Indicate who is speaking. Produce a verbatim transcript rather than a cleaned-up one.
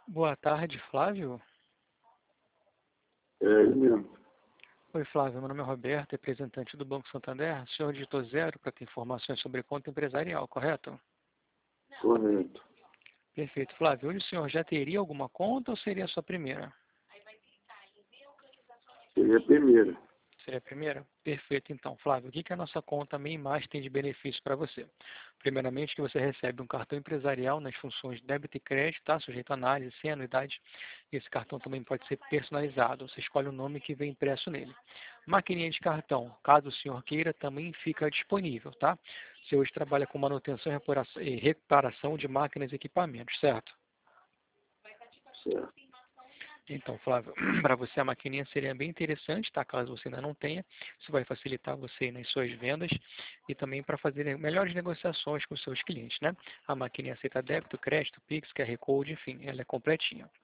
Speaker 1: Boa tarde, Flávio.
Speaker 2: É ele mesmo.
Speaker 1: Oi, Flávio. Meu nome é Roberto, representante do Banco Santander. O senhor digitou zero para ter informações sobre conta empresarial, correto?
Speaker 2: Correto.
Speaker 1: Perfeito, Flávio. Hoje o senhor já teria alguma conta ou seria a sua primeira?
Speaker 2: Seria a primeira.
Speaker 1: Seria a primeira? Perfeito, então. Flávio, o que que a nossa conta Main Mais tem de benefício para você? Primeiramente, que você recebe um cartão empresarial nas funções de débito e crédito, tá? Sujeito a análise, sem anuidade. Esse cartão também pode ser personalizado. Você escolhe o nome que vem impresso nele. Maquininha de cartão, caso o senhor queira, também fica disponível, tá? Você hoje trabalha com manutenção e reparação e reparação de máquinas e equipamentos, certo?
Speaker 2: Certo.
Speaker 1: Então, Flávio, para você a maquininha seria bem interessante, tá? Caso você ainda não tenha, isso vai facilitar você nas suas vendas e também para fazer melhores negociações com os seus clientes, né? A maquininha aceita débito, crédito, Pix, Q R Code, enfim, ela é completinha.